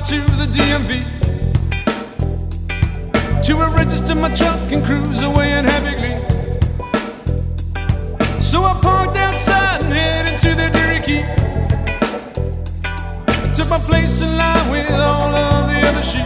out to the DMV to register my truck and cruise away in happy glee. So I parked outside and headed to the Dairy Key. I took my place in line with all of the other sheep.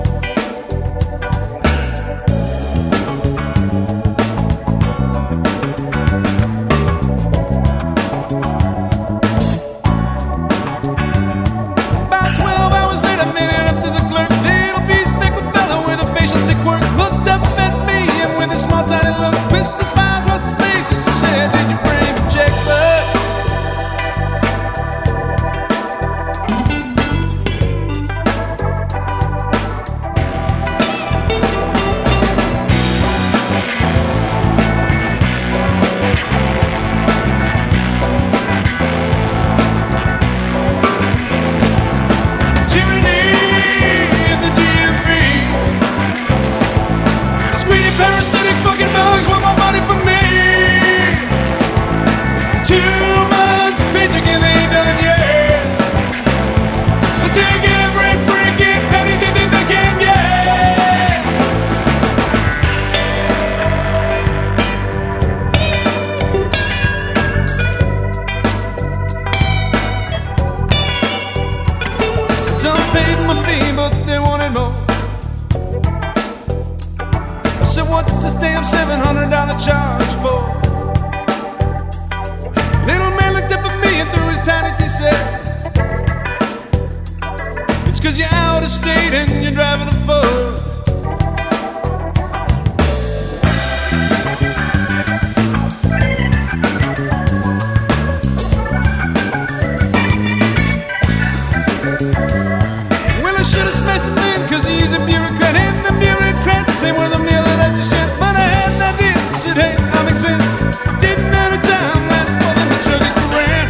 What's this damn $700 charge for? Little man looked up at me and through his tiny teeth said, it's 'cause you're out of state and you're driving a Ford. Well, I should have smashed him then 'cause he's a bureaucrat, and the bureaucrats say we're the meal that I just shit. But I had an idea, said hey, I'm exempt. Didn't have a time, last for them to truck is for rent.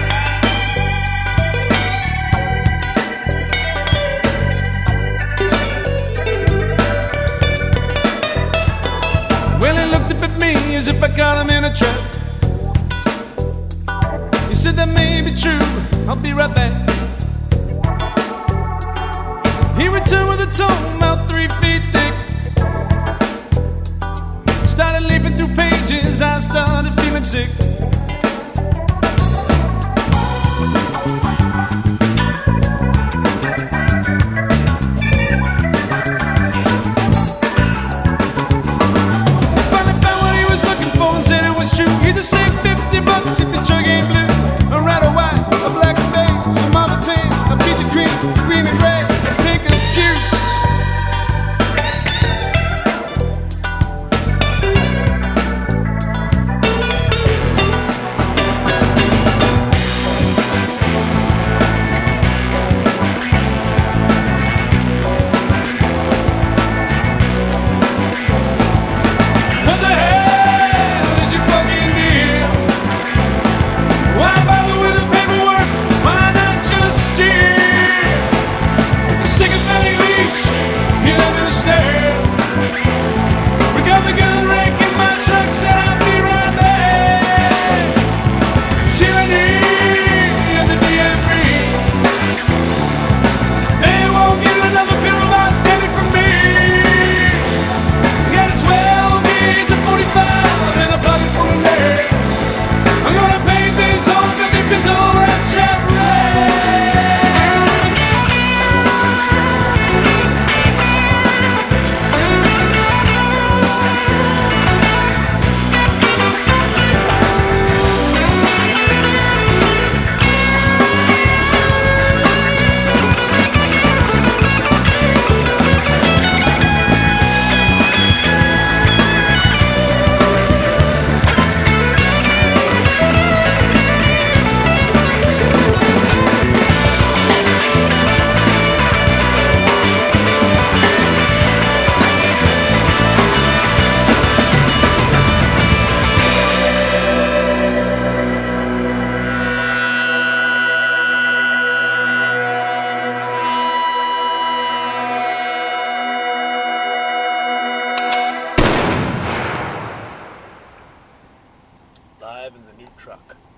Well, he looked up at me as if I caught him in a trap. He said that may be true, I'll be right back. He returned with a tome about 3 feet thick. Started leafing through pages, I started feeling sick. Finally found what he was looking for and said it was true. He just saved $50 if your truck ain't blue. A red or white, a black and beige, a mama tan, a peach and cream, green and red, a pink and cute. Live in the new truck.